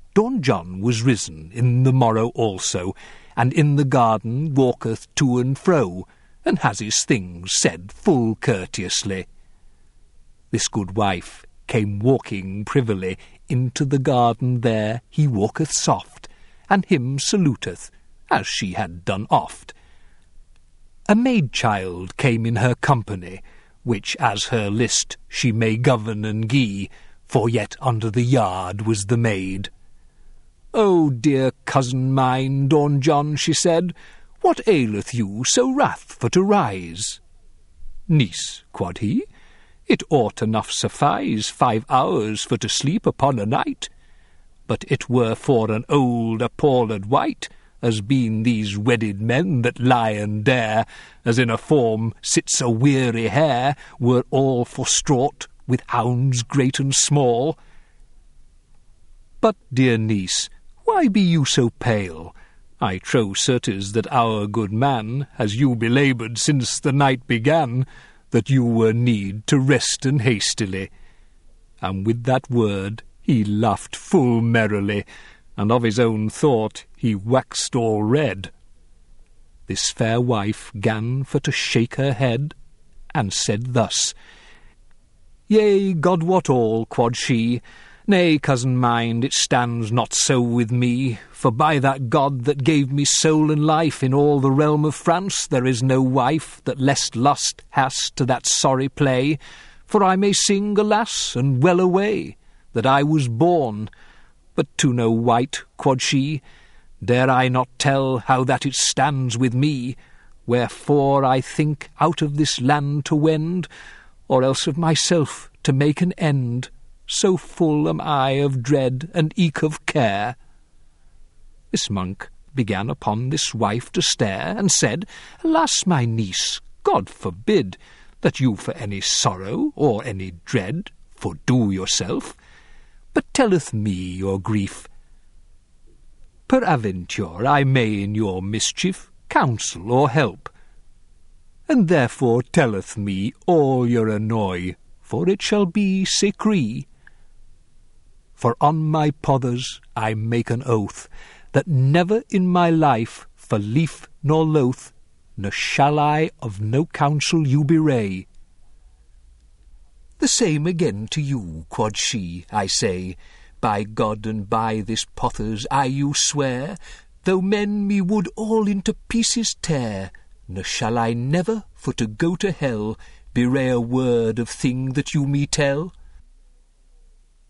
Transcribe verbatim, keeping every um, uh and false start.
Don John was risen in the morrow also, and in the garden walketh to and fro, and has his things said full courteously. This good wife came walking privily into the garden there he walketh soft, and him saluteth, as she had done oft. A maid-child came in her company, which as her list she may govern and gie, for yet under the yard was the maid. "O dear cousin mine, Don John," she said, "what aileth you so wrath for to rise?" "Niece," quod he, "it ought enough suffice five hours for to sleep upon a night. But it were for an old appalled wight, as been these wedded men that lie and dare, as in a form sits a weary hare, were all forstraught with hounds great and small. But, dear niece, why be you so pale? I trow certes that our good man has you belaboured since the night began, that you were need to resten hastily." And with that word he laughed full merrily, and of his own thought he waxed all red. This fair wife gan for to shake her head, and said thus, "Yea, God wot all," quod she, "nay, cousin mine, it stands not so with me, for by that God that gave me soul and life, in all the realm of France there is no wife that less lust has to that sorry play, for I may sing, alas, and well away, that I was born, but to no wight," quod she, "dare I not tell how that it stands with me, wherefore I think out of this land to wend, or else of myself to make an end, so full am I of dread and eke of care." This monk began upon this wife to stare, and said, "Alas, my niece, God forbid that you for any sorrow or any dread fordo yourself, but telleth me your grief. Peradventure I may in your mischief counsel or help, and therefore telleth me all your annoy, for it shall be secret. For on my pothers I make an oath, that never in my life, for lief nor loath, ne shall I of no counsel you bewray." "The same again to you," quod she, "I say, by God and by this pothers I you swear, though men me would all into pieces tear, ne shall I never, for to go to hell, bewray a word of thing that you me tell.